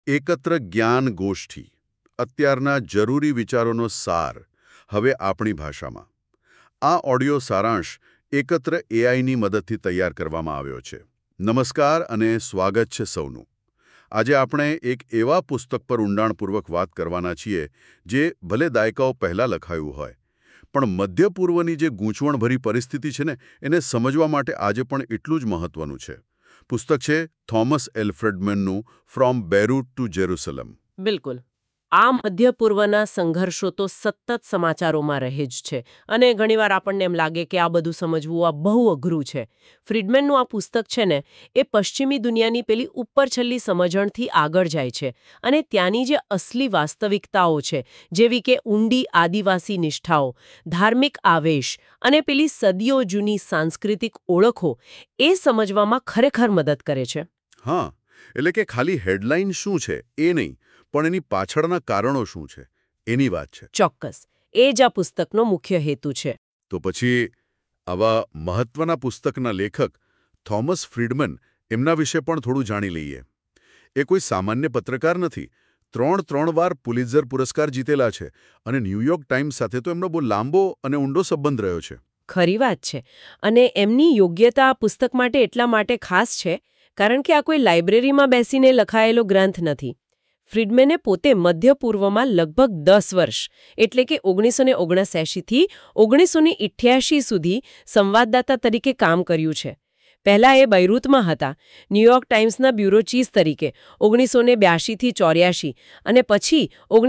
એકત્ર જ્ઞાન ગોષ્ઠી અત્યારના જરૂરી વિચારોનો સાર હવે આપણી ભાષામાં. આ ઓડિયો સારાંશ એકત્ર એઆઈની મદદથી તૈયાર કરવામાં આવ્યો છે. નમસ્કાર અને સ્વાગત છે સૌનું. આજે આપણે એક એવા પુસ્તક પર ઊંડાણપૂર્વક વાત કરવાના છીએ જે ભલે દાયકાઓ પહેલાં લખાયું હોય, પણ મધ્ય પૂર્વની જે ગૂંચવણભરી પરિસ્થિતિ છે ને એને સમજવા માટે આજે પણ એટલું જ મહત્વનું છે. પુસ્તક છે થોમસ એલ ફ્રિડમેનનું ફ્રોમ બેરૂટ ટુ જેરુસલમ. બિલકુલ. આ મધ્ય પૂર્વના સંઘર્ષો તો સતત સમાચારોમાં રહે જ છે અને ઘણીવાર આપણને એમ લાગે કે આ બધું સમજવું આ બહુ અઘરું છે. ફ્રિડમેનનું આ પુસ્તક છે ને એ પશ્ચિમી દુનિયાની પેલી ઉપરછલ્લી સમજણથી આગળ જાય છે અને ત્યાંની જે અસલી વાસ્તવિકતાઓ છે, જેવી કે ઊંડી આદિવાસી નિષ્ઠાઓ, ધાર્મિક આવેશ અને પેલી સદીઓ જૂની સાંસ્કૃતિક ઓળખો એ સમજવામાં ખરેખર મદદ કરે છે. હા, એટલે કે ખાલી હેડલાઇન શું છે એ નહીં, પણ એની પાછળના કારણો શું છે એની વાત છે. ચોક્કસ. એ જ આ પુસ્તકનો મુખ્ય હેતુ છે. તો પછી આવા મહત્વના પુસ્તકના લેખક થોમસ ફ્રિડમેન એમના વિશે પણ થોડું જાણી લઈએ. એ કોઈ સામાન્ય પત્રકાર નથી. ત્રણ વાર પુલિત્ઝર પુરસ્કાર જીતેલા છે અને ન્યૂયોર્ક ટાઈમ્સ સાથે તો એમનો બહુ લાંબો અને ઊંડો સંબંધ રહ્યો છે. ખરી વાત છે. અને એમની યોગ્યતા આ પુસ્તક માટે એટલા માટે ખાસ છે કારણ કે આ કોઈ લાઇબ્રેરીમાં બેસીને લખાયેલો ગ્રંથ નથી. ફ્રિડમેને પોતે મધ્ય પૂર્વમાં લગભગ 10 વર્ષ એટલે કે 1979 થી 1988 સુધી સંવાદદાતા તરીકે કામ કર્યું છે. પહેલા એ બૈરૂતમાં હતા, ન્યૂયોર્ક ટાઈમ્સના બ્યુરો ચીફ તરીકે 1982 થી 84 અને પછી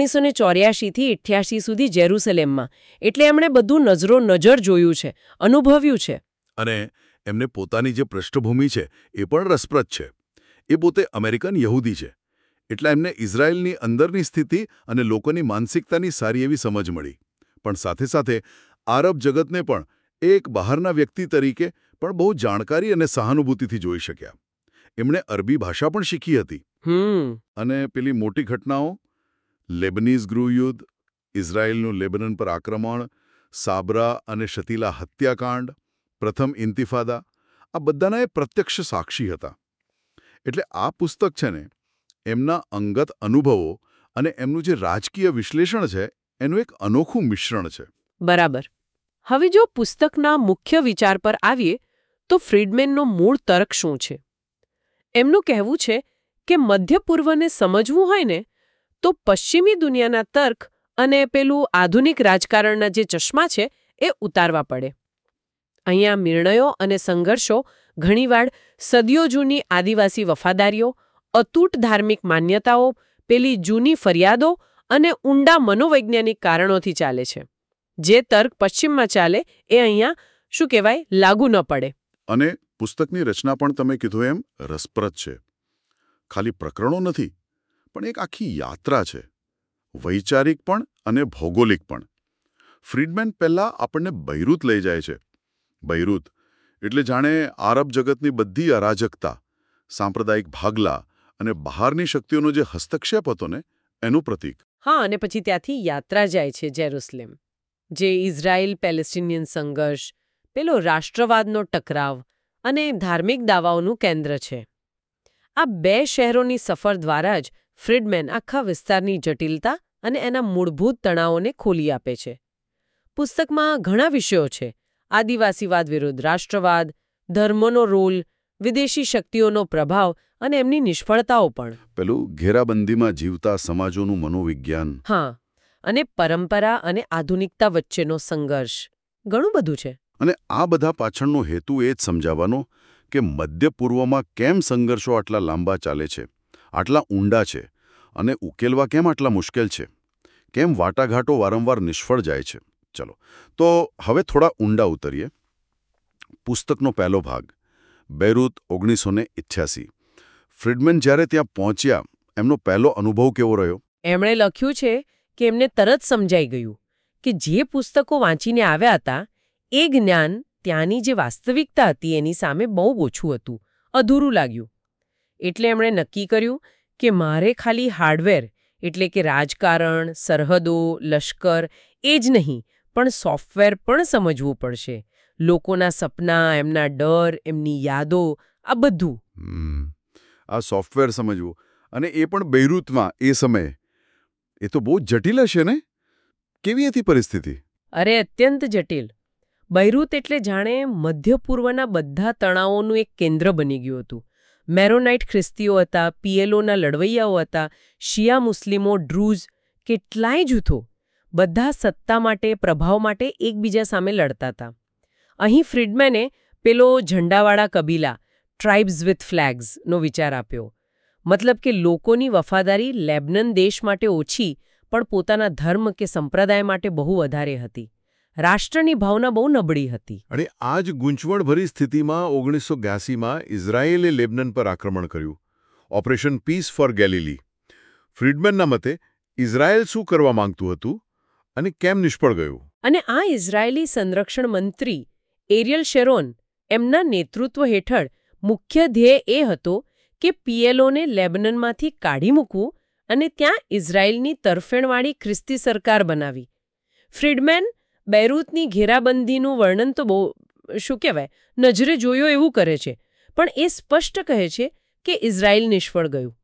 1984 થી 88 સુધી જેરુસલેમમાં. એટલે એમણે બધું નજર જોયું છે, અનુભવ્યું છે. અને એમને પોતાની જે પૃષ્ઠભૂમિ છે એ પણ રસપ્રદ છે. એ પોતે અમેરિકન યહૂદી છે. એટલે એમને ઇઝરાયલની અંદરની સ્થિતિ અને લોકોની માનસિકતાની સારી એવી સમજ મળી. પણ સાથે સાથે આરબ જગતને પણ એક બહારના વ્યક્તિ તરીકે પણ બહુ જાણકારી અને સહાનુભૂતિથી જોઈ શક્યા. એમણે અરબી ભાષા પણ શીખી હતી. અને પેલી મોટી ઘટનાઓ, લેબનીઝ ગૃહયુદ્ધ, ઇઝરાયલનું લેબનન પર આક્રમણ, સાબરા અને શતીલા હત્યાકાંડ, પ્રથમ ઇન્તિફાદા, આ બધાના એ પ્રત્યક્ષ સાક્ષી હતા. એટલે આ પુસ્તક છે ને એમના અંગત અનુભવો અને એમનું જે રાજકીય વિશ્લેષણ છે એનું એક અનોખું મિશ્રણ છે. બરાબર. હવે જો પુસ્તકના મુખ્ય વિચાર પર આવીએ તો ફ્રિડમેનનો મૂળ તર્ક શું છે? એમનું કહેવું છે કે મધ્ય પૂર્વને સમજવું હોય ને તો પશ્ચિમી દુનિયાના તર્ક અને પેલું આધુનિક રાજકારણના જે ચશ્મા છે એ ઉતારવા પડે. અહીંયા નિર્ણયો અને સંઘર્ષો ઘણીવાર સદીઓ જૂની આદિવાસી વફાદારીઓ, અતૂટ ધાર્મિક માન્યતાઓ, પેલી જૂની ફરિયાદો અને ઊંડા મનોવૈજ્ઞાનિક કારણોથી ચાલે છે. જે તર્ક પશ્ચિમમાં ચાલે એ અહીંયા શું કહેવાય લાગુ ન પડે. અને પુસ્તકની રચના પણ તમે કીધું એમ રસપ્રદ છે. ખાલી પ્રકરણો નથી, પણ એક આખી યાત્રા છે. વૈચારિક પણ અને ભૌગોલિક પણ. ફ્રિડમેન પહેલા આપણને બૈરૂત લઈ જાય છે. બૈરૂત એટલે જાણે આરબ જગતની બધી અરાજકતા, સાંપ્રદાયિક ભાગલા અને બહારની શક્તિઓનો જે હસ્તક્ષેપ હતો ને એનું પ્રતીક. હા, અને પછી ત્યાંથી યાત્રા જાય છે જેરુસલેમ, જે ઇઝરાયલ પેલેસ્ટિનિયન સંઘર્ષ, પેલો રાષ્ટ્રવાદનો ટકરાવ અને ધાર્મિક દાવાઓનું કેન્દ્ર છે. આ બે શહેરોની સફર દ્વારા જ ફ્રિડમેન આખા વિસ્તારની જટિલતા અને એના મૂળભૂત તણાવોને ખોલી આપે છે. પુસ્તકમાં ઘણા વિષયો છે: આદિવાસીવાદ વિરુદ્ધ રાષ્ટ્રવાદ, ધર્મનો રોલ, વિદેશી શક્તિઓનો પ્રભાવ અને એમની નિષ્ફળતાઓ પણ. પેલું ઘેરાબંધીમાં જીવતા સમાજોનું મનોવિજ્ઞાન. હા, અને પરંપરા અને આધુનિકતા વચ્ચેનો સંઘર્ષ. ઘણું બધું છે. અને આ બધા પાછળનો હેતુ એ જ સમજાવવાનો કે મધ્ય પૂર્વમાં કેમ સંઘર્ષો આટલા લાંબા ચાલે છે, આટલા ઊંડા છે અને ઉકેલવા કેમ આટલા મુશ્કેલ છે, કેમ વાટાઘાટો વારંવાર નિષ્ફળ જાય છે. ચલો, તો હવે થોડા ઊંડા ઉતરીએ. પુસ્તકનો પહેલો ભાગ, બેરૂત 1988. ફ્રિડમેન જ્યારે ત્યાં પહોંચ્યા એમનો પહેલો અનુભવ કેવો રહ્યો? એમણે લખ્યું છે કે એમને તરત સમજાઈ ગયું કે જે પુસ્તકો વાંચીને આવ્યા હતા એ જ્ઞાન ત્યાંની જે વાસ્તવિકતા હતી એની સામે બહુ ઓછું હતું, અધૂરું લાગ્યું. એટલે એમણે નક્કી કર્યું કે મારે ખાલી હાર્ડવેર એટલે કે રાજકારણ, સરહદો, લશ્કર એ જ નહીં પણ સોફ્ટવેર પણ સમજવું પડશે. લોકોના સપના, એમના ડર, એમની યાદો, આ બધું. આ સોફ્ટવેર સમજવું, અને એ પણ બૈરૂતમાં એ સમયે. એ તો બહુ જટિલ હશે ને? કેવી હતી પરિસ્થિતિ? અરે અત્યંત જટિલ. બૈરૂત એટલે જાણે મધ્ય પૂર્વના બધા તણાવોનું એક કેન્દ્ર બની ગયું હતું. મેરોનાઇટ ખ્રિસ્તીઓ હતા, પીએલઓના લડવૈયાઓ હતા, શિયા મુસ્લિમો, ડ્રુઝ, કેટલાય જૂથો. બધા સત્તા માટે, પ્રભાવ માટે એકબીજા સામે લડતા હતા. અહીં ફ્રીડમેને પેલો ઝંડાવાળા કબીલા, ટ્રાઇબ્સ વિથ ફ્લેગ્સ, નો વિચાર આપ્યો. મતલબ કે લોકોની વફાદારી લેબનન દેશ માટે ઓછી, પણ પોતાના ધર્મ કે સંપ્રદાય માટે બહુ વધારે હતી. રાષ્ટ્રની ભાવના બહુ નબળી હતી. અને આ જ ગૂંચવણભરી સ્થિતિમાં 1982માં ઇઝરાયેલે લેબનન પર આક્રમણ કર્યું. Operation peace for Galilee. ફ્રીડમેનના મતે ઇઝરાયેલ શું કરવા માંગતું હતું અને કેમ નિષ્ફળ ગયું? અને આ ઇઝરાયેલી સંરક્ષણ મંત્રી એરિયલ શેરોન, એમના નેતૃત્વ હેઠળ મુખ્ય ધ્યેય એ હતો કે પીએલઓને લેબનનમાંથી કાઢી મૂકવું અને ત્યાં ઇઝરાયેલની તરફેણવાળી ખ્રિસ્તી સરકાર બનાવી. ફ્રીડમેન બૈરૂતની ઘેરાબંધીનું વર્ણન તો બહુ શું કહેવાય નજરે જોયો એવું કરે છે, પણ એ સ્પષ્ટ કહે છે કે ઇઝરાયેલ નિષ્ફળ ગયું.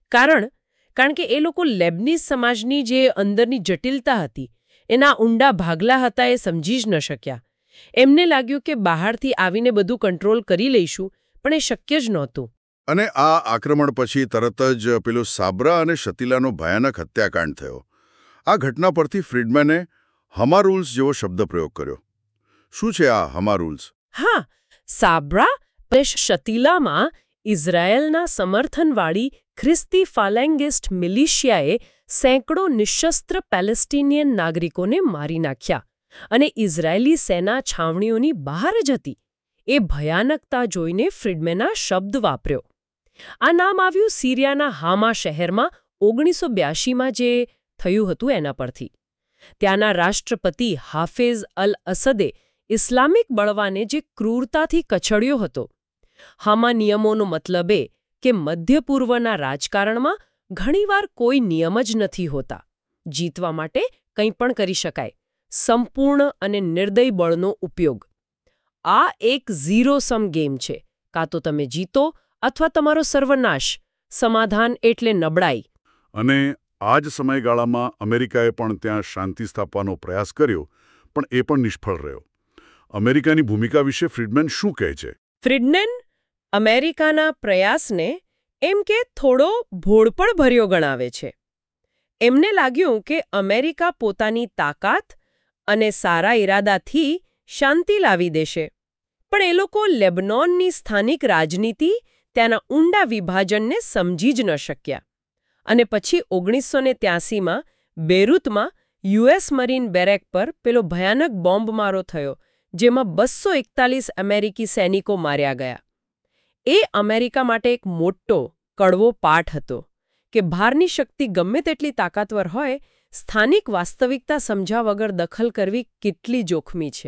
કારણ કે એ લોકો લેબનીઝ સમાજની જે અંદરની જટિલતા હતી, એના ઊંડા ભાગલા હતા, એ સમજી જ ન શક્યા. એમને લાગ્યું કે બહારથી આવીને બધું કંટ્રોલ કરી લઈશું, પણ એ શક્ય જ નહોતું. અને આ આક્રમણ પછી તરત જ પેલો સાબ્રા અને શતીલાનો ભયાનક હત્યાકાંડ થયો. આ ઘટના પરથી ફ્રીડમેને હમા રૂલ્સ જેવો શબ્દ પ્રયોગ કર્યો. શું છે આ હમા રૂલ્સ? હા, સાબ્રા અને શતીલામાં ઇઝરાયેલના સમર્થનવાળી ખ્રિસ્તી ફાલેંગિસ્ટ મિલિશિયાએ સેંકડો નિશસ્ત્ર પેલેસ્ટિનિયન નાગરિકોને મારી નાખ્યા અને ઇઝરાયેલી સેના છાવણીઓની બહાર જ હતી. એ ભયાનકતા જોઈને ફ્રીડમેન આ શબ્દ વાપર્યો. આ નામ આવ્યું સિરિયાના હામા શહેરમાં 1982માં જે થયું હતું એના પરથી. ત્યાંના રાષ્ટ્રપતિ હાફેઝ અલ અસદે ઇસ્લામિક બળવાને જે ક્રૂરતાથી કચડ્યો હતો. હામા નિયમોનો મતલબ એ કે મધ્ય પૂર્વના રાજકારણમાં ઘણીવાર કોઈ નિયમ જ નથી હોતા. જીતવા માટે કંઈ પણ કરી શકાય. સંપૂર્ણ અને નિર્દય બળનો ઉપયોગ. આ એક ઝીરો સમ ગેમ છે. કાં તો તમે જીતો અથવા તમારો સર્વનાશ. સમાધાન એટલે નબળાઈ. અને આ જ સમયગાળામાં અમેરિકાએ પણ ત્યાં શાંતિ સ્થાપવાનો પ્રયાસ કર્યો, પણ એ પણ નિષ્ફળ રહ્યો. અમેરિકાની ભૂમિકા વિશે ફ્રીડમેન શું કહે છે? ફ્રીડમેન અમેરિકાના પ્રયાસને એમ કે થોડો ભોળપણ ભર્યો ગણાવે છે. એમને લાગ્યું કે અમેરિકા પોતાની તાકાત અને સારા ઈરાદાથી શાંતિ લાવી દેશે, પણ એ લોકો લેબનોનની સ્થાનિક રાજનીતિ, ત્યાંના ઊંડા વિભાજનને સમજી જ ન શક્યા. અને પછી 1983માં બેરૂતમાં યુએસ મરીન બેરેક પર પેલો ભયાનક બોમ્બમારો થયો, જેમાં 241 અમેરિકી સૈનિકો માર્યા ગયા. એ અમેરિકા માટે એક મોટો, કડવો પાઠ હતો કે બહારની શક્તિ ગમે તેટલી તાકાતવર હોય, સ્થાનિક વાસ્તવિકતા સમજ્યા વગર દખલ કરવી કેટલી જોખમી છે.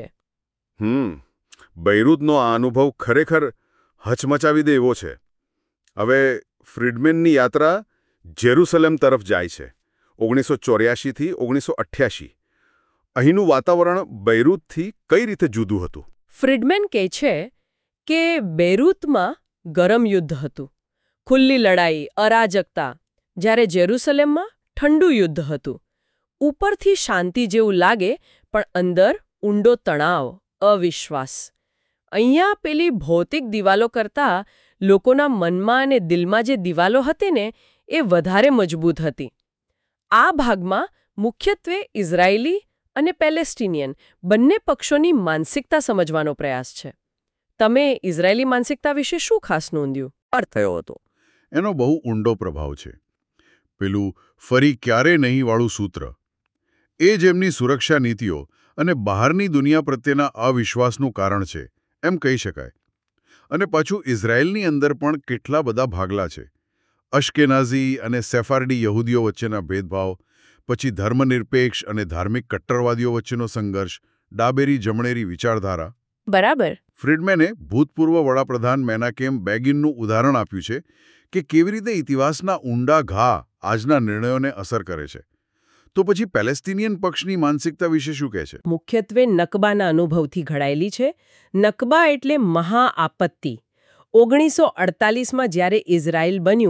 બૈરૂતનો આ અનુભવ ખરેખર હચમચાવી દે એવો છે. હવે ફ્રીડમેનની યાત્રા જેરુસલેમ તરફ જાય છે. 1984થી 1988. અહીંનું વાતાવરણ બૈરૂતથી કઈ રીતે જુદું હતું? ફ્રીડમેન કહે છે કે બેરૂતમાં ગરમ યુદ્ધ હતું, ખુલ્લી લડાઈ, અરાજકતા, જ્યારે જેરુસલેમમાં ઠંડુ યુદ્ધ હતું. ઉપરથી શાંતિ જેવું લાગે, પણ અંદર ઊંડો તણાવ, અવિશ્વાસ. અહીંયા પેલી ભૌતિક દિવાલો કરતાં લોકોના મનમાં અને દિલમાં જે દિવાલો હતી ને, એ વધારે મજબૂત હતી. આ ભાગમાં મુખ્યત્વે ઇઝરાયેલી અને પેલેસ્ટિનિયન બંને પક્ષોની માનસિકતા સમજવાનો પ્રયાસ છે. તમે ઇઝરાયેલી માનસિકતા વિશે શું ખાસ નોંધ્યું? અર્થ થયો હતો એનો બહુ ઊંડો પ્રભાવ છે. પેલું ફરી ક્યારે નહીં વાળું સૂત્ર, એ જ એમની સુરક્ષા નીતિઓ અને બહારની દુનિયા પ્રત્યેના અવિશ્વાસનું કારણ છે, એમ કહી શકાય. અને પાછું ઇઝરાયેલની અંદર પણ કેટલા બધા ભાગલા છે. અશ્કેનાઝી અને સેફારડી યહૂદીઓ વચ્ચેના ભેદભાવ, પછી ધર્મનિરપેક્ષ અને ધાર્મિક કટ્ટરવાદીઓ વચ્ચેનો સંઘર્ષ, ડાબેરી જમણેરી વિચારધારા. બરાબર. ફ્રીડમેને ભૂતપૂર્વ વડાપ્રધાન મેનાકેમ બેગિનનું ઉદાહરણ આપ્યું છે કે કેવી રીતે ઇતિહાસના ઊંડા ઘા આજના નિર્ણયોને અસર કરે છે. તો પછી પેલેસ્ટિનિયન પક્ષની માનસિકતા વિશે શું કહે છે? મુખ્યત્વે નકબાના અનુભવથી ઘડાયેલી છે. નકબા એટલે મહાઆપત્તિ. 1948માં જ્યારે ઇઝરાયેલ બન્યું,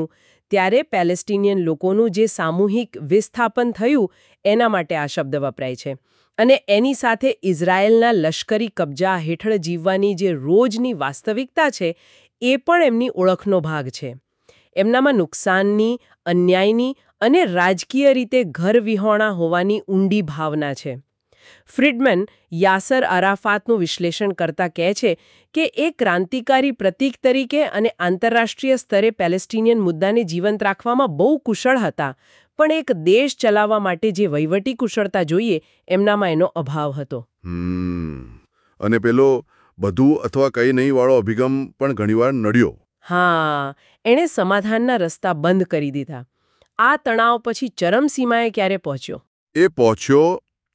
ત્યારે પેલેસ્ટિનિયન લોકોનું જે સામૂહિક વિસ્થાપન થયું એના માટે આ શબ્દ વપરાય છે. અને એની સાથે ઇઝરાયેલના લશ્કરી કબજા હેઠળ જીવવાની જે રોજની વાસ્તવિકતા છે એ પણ એમની ઓળખનો ભાગ છે. એમનામાં નુકસાનની, અન્યાયની અને રાજકીય રીતે ઘરવિહોણા હોવાની ઊંડી ભાવના છે. ફ્રીડમેન યાસર અરાફાતનું વિશ્લેષણ કરતા કહે છે કે એ ક્રાંતિકારી પ્રતીક તરીકે અને આંતરરાષ્ટ્રીય સ્તરે પેલેસ્ટિનિયન મુદ્દાને જીવંત રાખવામાં બહુ કુશળ હતા, પણ એક દેશ ચલાવવા માટે જે વહીવટી કુશળતા જોઈએ એમનામાં એનો અભાવ હતો. અને પેલો બધું અથવા કંઈ નહીં વાળો અભિગમ પણ ઘણીવાર નડ્યો. હા, એણે સમાધાનના રસ્તા બંધ કરી દીધા. આ તણાવ પછી ચરમસીમાએ ક્યારે પહોંચ્યો? એ પહોંચ્યો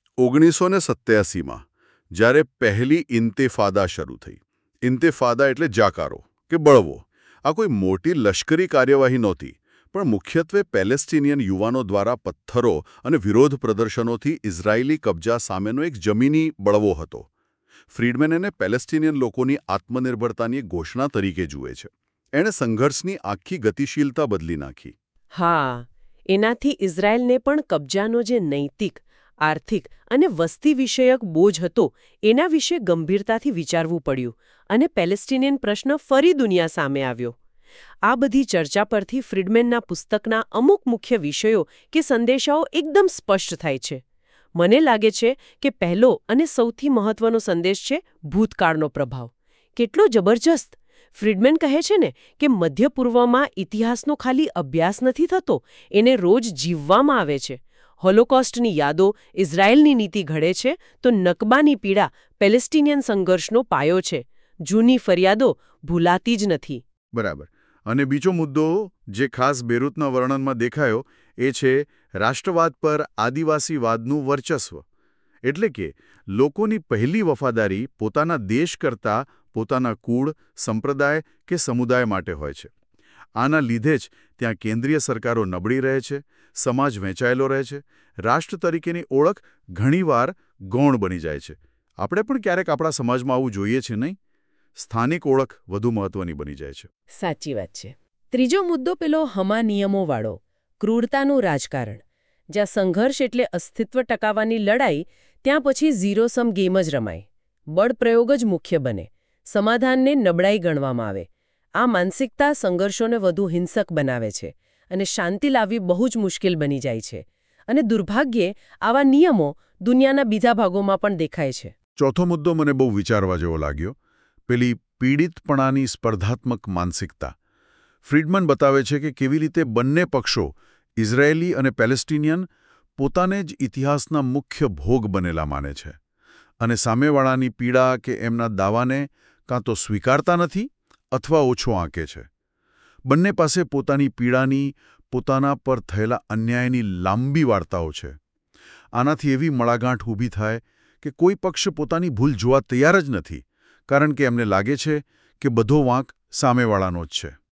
1987માં, જ્યારે પહેલી ઇન્તિફાદા શરૂ થઈ. ઇન્તિફાદા એટલે જાકારો કે બળવો. આ કોઈ મોટી લશ્કરી કાર્યવાહી નહોતી, પણ મુખ્યત્વે પેલેસ્ટિનિયન યુવાનો દ્વારા પથ્થરો અને વિરોધ પ્રદર્શનોથી ઇઝરાયેલી કબજા સામેનો એક જમીની બળવો હતો. ફ્રીડમેન એને પેલેસ્ટિનિયન લોકોની આત્મનિર્ભરતાની ઘોષણા તરીકે જુએ છે. એણે સંઘર્ષની આખી ગતિશીલતા બદલી નાખી. હા, એનાથી ઇઝરાયેલને પણ કબજાનો જે નૈતિક, આર્થિક અને વસ્તી વિષયક બોજ હતો એના વિશે ગંભીરતાથી વિચારવું પડ્યું અને પેલેસ્ટિનિયન પ્રશ્ન ફરી દુનિયા સામે આવ્યો. આ બધી ચર્ચા પરથી ફ્રીડમેનના પુસ્તકના અમુક મુખ્ય વિષયો કે સંદેશાઓ એકદમ સ્પષ્ટ થાય છે. મને લાગે છે કે પહેલો અને સૌથી મહત્વનો સંદેશ છે ભૂતકાળનો પ્રભાવ. કેટલો જબરજસ્ત! ફ્રીડમેન કહે છે ને કે મધ્ય પૂર્વમાં ઇતિહાસનો ખાલી અભ્યાસ નથી થતો, એને રોજ જીવવામાં આવે છે. હોલોકોસ્ટની યાદો ઇઝરાયેલની નીતિ ઘડે છે તો નકબાની પીડા પેલેસ્ટિનિયન સંઘર્ષનો પાયો છે. જૂની ફરિયાદો ભૂલાતી જ નથી. બરાબર. અને બીજો મુદ્દો જે ખાસ બેરૂતના વર્ણનમાં દેખાયો એ છે રાષ્ટ્રવાદ પર આદિવાસીવાદનું વર્ચસ્વ. એટલે કે લોકોની પહેલી વફાદારી પોતાના દેશ કરતાં પોતાના કુળ, સંપ્રદાય કે સમુદાય માટે હોય છે. આના લીધે જ ત્યાં કેન્દ્રીય સરકારો નબળી રહે છે, સમાજ વહેંચાયેલો રહે છે, રાષ્ટ્ર તરીકેની ઓળખ ઘણીવાર ગૌણ બની જાય છે. આપણે પણ ક્યારેક આપણા સમાજમાં આવું જોઈએ છે નહીં? સ્થાનિક ઓળખ વધુ મહત્વની બની જાય છે. સાચી વાત છે. ત્રીજો મુદ્દો પેલો હમા નિયમોવાળો, ક્રૂરતાનું રાજકારણ. જ્યાં સંઘર્ષ એટલે અસ્તિત્વ ટકાવવાની લડાઈ, ત્યાં પછી ઝીરો સમ ગેમ જ રમાય. બળપ્રયોગ જ મુખ્ય બને. સમાધાનને નબળાઈ ગણવામાં આવે. આ માનસિકતા સંઘર્ષોને વધુ હિંસક બનાવે છે અને શાંતિ લાવવી બહુ જ મુશ્કેલ બની જાય છે. અને દુર્ભાગ્યે આવા નિયમો દુનિયાના બીજા ભાગોમાં પણ દેખાય છે. ચોથો મુદ્દો મને બહુ વિચારવા જેવો લાગ્યો. પેલી પીડિતપણાની સ્પર્ધાત્મક માનસિકતા. ફ્રીડમેન બતાવે છે કે કેવી રીતે બંને પક્ષો, ઇઝરાયેલી અને પેલેસ્ટિનિયન, પોતાને જ ઇતિહાસના મુખ્ય ભોગ બનેલા માને છે અને સામેવાળાની પીડા કે એમના દાવાને કાં તો સ્વીકારતા નથી અથવા ઓછો આંકે છે. બંને પાસે પોતાની પીડાની, પોતાના પર થયેલા અન્યાયની લાંબી વાર્તાઓ છે. આનાથી એવી મડાગાંઠ ઊભી થાય કે કોઈ પક્ષ પોતાની ભૂલ જોવા તૈયાર જ નથી, કારણ કે એમને લાગે છે કે બધો વાંક સામેવાળાનો જ છે.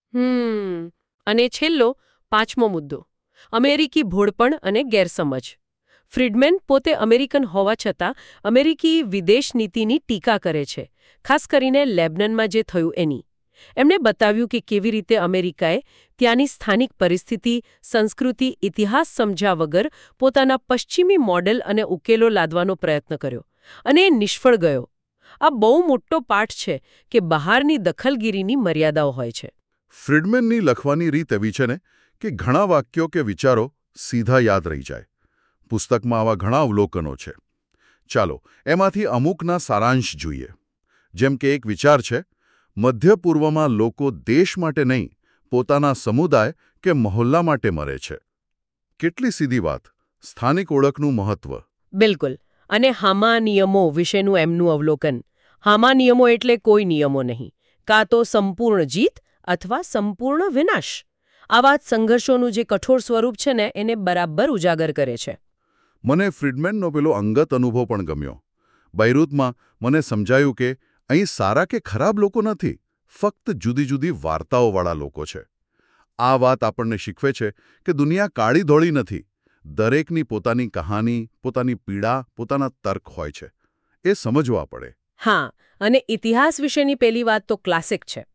અને છેલ્લો, પાંચમો મુદ્દો, અમેરિકી ભોળપણ અને ગેરસમજ. ફ્રીડમેન પોતે અમેરિકન હોવા છતાં અમેરિકી વિદેશ નીતિની ટીકા કરે છે, ખાસ કરીને લેબનનમાં જે થયું એની. એમણે બતાવ્યું કે કેવી રીતે અમેરિકાએ ત્યાંની સ્થાનિક પરિસ્થિતિ, સંસ્કૃતિ, ઇતિહાસ સમજ્યા વગર પોતાના પશ્ચિમી મોડેલ અને ઉકેલો લાદવાનો પ્રયત્ન કર્યો અને એ નિષ્ફળ ગયો. આ બહુ મોટો પાઠ છે કે બહારની દખલગીરીની મર્યાદાઓ હોય છે. ફ્રીડમેનની લખવાની રીત એવી છે ને કે ઘણા વાક્યો કે વિચારો સીધા યાદ રહી જાય. પુસ્તકમાં આવા ઘણા અવલોકનો છે. ચાલો એમાંથી અમુકના સારાંશ જોઈએ. જેમ કે એક વિચાર છે, મધ્ય પૂર્વમાં લોકો દેશ માટે નહીં, પોતાના સમુદાય કે મહોલ્લા માટે મરે છે. કેટલી સીધી વાત. સ્થાનિક ઓળખનું મહત્વ. બિલકુલ. અને હામા નિયમો વિશેનું એમનું અવલોકન. હામા નિયમો એટલે કોઈ નિયમો નહીં, કાં તો સંપૂર્ણ જીત અથવા સંપૂર્ણ વિનાશ. આ વાત સંઘર્ષોનું જે કઠોર સ્વરૂપ છે ને એને બરાબર ઉજાગર કરે છે. મને ફ્રીડમેનનો પેલો અંગત અનુભવ પણ ગમ્યો. બૈરૂતમાં મને સમજાયું કે અહીં સારા કે ખરાબ લોકો નથી, ફક્ત જુદી જુદી વાર્તાઓવાળા લોકો છે. આ વાત આપણને શીખવે છે કે દુનિયા કાળી ધોળી નથી. દરેકની પોતાની કહાની, પોતાની પીડા, પોતાના તર્ક હોય છે. એ સમજવા પડે. હા, અને ઇતિહાસ વિશેની પેલી વાત તો ક્લાસિક છે.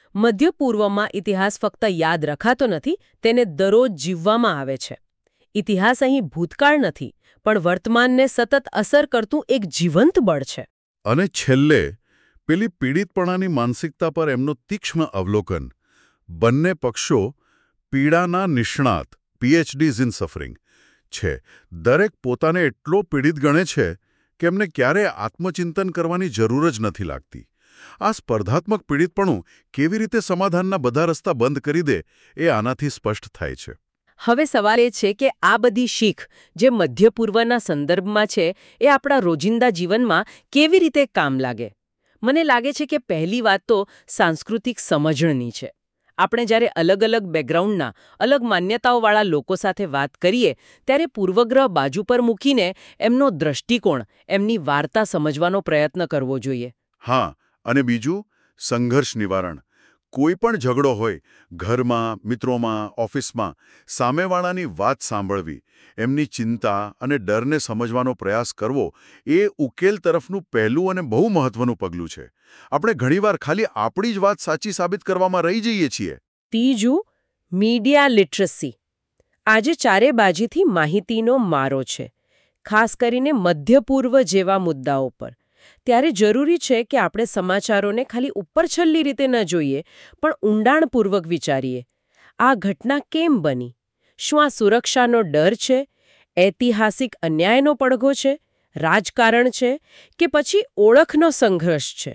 મધ્ય પૂર્વમાં ઇતિહાસ ફક્ત યાદ રખાતો નથી, તેને દરરોજ જીવવામાં આવે છે. ઇતિહાસ અહીં ભૂતકાળ નથી, પણ વર્તમાનને સતત અસર કરતું એક જીવંત બળ છે. અને છેલ્લે પેલી પીડિતપણાની માનસિકતા પર એમનો તીક્ષ્ણ અવલોકન. બંને પક્ષો પીડાના નિષ્ણાત PhDs ઇન સફરિંગ છે. દરેક પોતાને એટલો પીડિત ગણે છે કે એમને ક્યારેય આત્મચિંતન કરવાની જરૂર જ નથી લાગતી. આ સ્પર્ધાત્મક પીડિતપણું કેવી રીતે સમાધાનના બધા રસ્તા બંધ કરી દે એ આનાથી સ્પષ્ટ થાય છે. હવે સવાલ એ છે કે આ બધી શીખ જે મધ્ય પૂર્વના સંદર્ભમાં છે એ આપણા રોજિંદા જીવનમાં કેવી રીતે કામ લાગે. મને લાગે છે કે પહેલી વાત તો સાંસ્કૃતિક સમજણની છે. આપણે જ્યારે અલગ અલગ બેકગ્રાઉન્ડના, અલગ માન્યતાઓવાળા લોકો સાથે વાત કરીએ ત્યારે પૂર્વગ્રહ બાજુ પર મૂકીને એમનો દૃષ્ટિકોણ, એમની વાર્તા સમજવાનો પ્રયત્ન કરવો જોઈએ. હા, અને બીજું, સંઘર્ષ નિવારણ. કોઈ પણ ઝઘડો હોય, ઘરમાં, મિત્રોમાં, ઓફિસમાં, સામેવાળાની વાત સાંભળવી, એમની ચિંતા અને ડરને સમજવાનો પ્રયાસ કરવો એ ઉકેલ તરફનું પહેલું અને બહુ મહત્વનું પગલું છે. આપણે ઘણીવાર ખાલી આપણી જ વાત સાચી સાબિત કરવામાં રહી જઈએ છીએ. ત્રીજું, મીડિયા લિટરસી. આજે ચારે બાજુથી માહિતીનો મારો છે, ખાસ કરીને મધ્ય પૂર્વ જેવા મુદ્દાઓ પર. ત્યારે જરૂરી છે કે આપણે સમાચારોને ખાલી ઉપરછલ્લી રીતે ન જોઈએ, પણ ઊંડાણપૂર્વક વિચારીએ. આ ઘટના કેમ બની? શું આ સુરક્ષાનો ડર છે? ઐતિહાસિક અન્યાયનો પડઘો છે? રાજકારણ છે? કે પછી ઓળખનો સંઘર્ષ છે?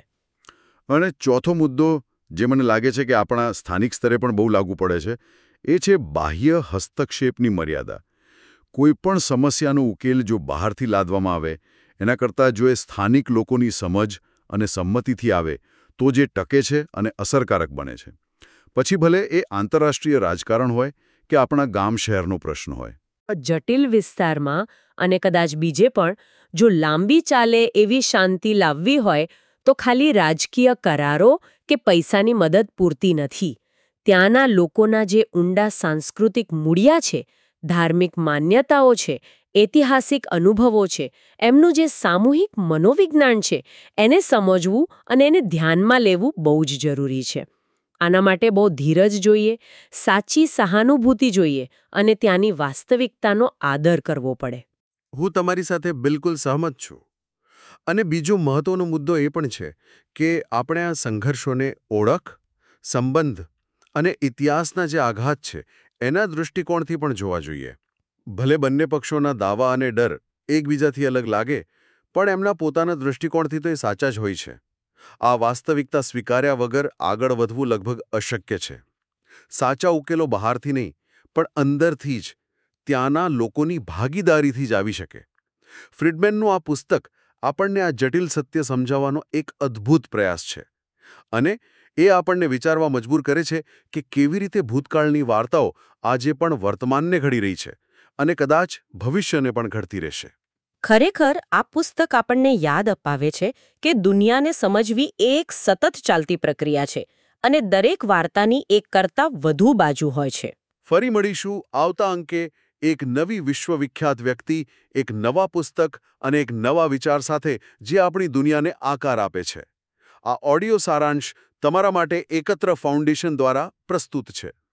અને ચોથો મુદ્દો, જે મને લાગે છે કે આપણા સ્થાનિક સ્તરે પણ બહુ લાગુ પડે છે, એ છે બાહ્ય હસ્તક્ષેપની મર્યાદા. કોઈ પણ સમસ્યાનો ઉકેલ જો બહારથી લાદવામાં આવે, એના કરતાં જો એ સ્થાનિક લોકોની સમજ અને સંમતિથી આવે તો જે ટકે છે અને અસરકારક બને છે. પછી ભલે એ આંતરરાષ્ટ્રીય રાજકારણ હોય કે આપણા ગામ શહેરનો પ્રશ્ન હોય. જટિલ વિસ્તારમાં અને કદાચ બીજે પણ જો લાંબી ચાલે એવી શાંતિ લાવવી હોય તો ખાલી રાજકીય કરારો કે પૈસાની મદદ પૂરતી નથી. ત્યાંના લોકોના જે ઊંડા સાંસ્કૃતિક મૂળિયા છે, ધાર્મિક માન્યતાઓ છે, ઐતિહાસિક અનુભવો છે, એમનું જે સામૂહિક મનોવિજ્ઞાન છે, એને સમજવું અને એને ધ્યાનમાં લેવું બહુ જ જરૂરી છે. આના માટે બહુ ધીરજ જોઈએ, સાચી સહાનુભૂતિ જોઈએ અને ત્યાંની વાસ્તવિકતાનો આદર કરવો પડે. હું તમારી સાથે બિલકુલ સહમત છું. અને બીજો મહત્વનો મુદ્દો એ પણ છે કે આપણે આ સંઘર્ષોને ઓળખ, સંબંધ અને ઇતિહાસના જે આઘાત છે એના દૃષ્ટિકોણથી પણ જોવા જોઈએ. ભલે બંને પક્ષોના દાવા અને ડર એકબીજાથી અલગ લાગે, પણ એમના પોતાના દૃષ્ટિકોણથી તો એ સાચા જ હોય છે. આ વાસ્તવિકતા સ્વીકાર્યા વગર આગળ વધવું લગભગ અશક્ય છે. સાચા ઉકેલો બહારથી નહીં, પણ અંદરથી જ, ત્યાંના લોકોની ભાગીદારીથી જ આવી શકે. ફ્રીડમેનનું આ પુસ્તક આપણને આ જટિલ સત્ય સમજાવવાનો એક અદ્ભુત પ્રયાસ છે. અને એ આપણને વિચારવા મજબૂર કરે છે કે કેવી રીતે ભૂતકાળની વાર્તાઓ આજે પણ વર્તમાનને ઘડી રહી છે અને કદાચ ભવિષ્યને પણ ઘડતી રહેશે. ખરેખર આ પુસ્તક આપણને યાદ અપાવે છે કે દુનિયાને સમજવી એ એક સતત ચાલતી પ્રક્રિયા છે અને દરેક વાર્તાની એક કરતાં વધુ બાજુ હોય છે. ફરી મળીશું આવતા અંકે એક નવી વિશ્વવિખ્યાત વ્યક્તિ, એક નવા પુસ્તક અને એક નવા વિચાર સાથે જે આપણી દુનિયાને આકાર આપે છે. આ ઓડિયો સારાંશ તમારા માટે એકત્ર ફાઉન્ડેશન દ્વારા પ્રસ્તુત છે.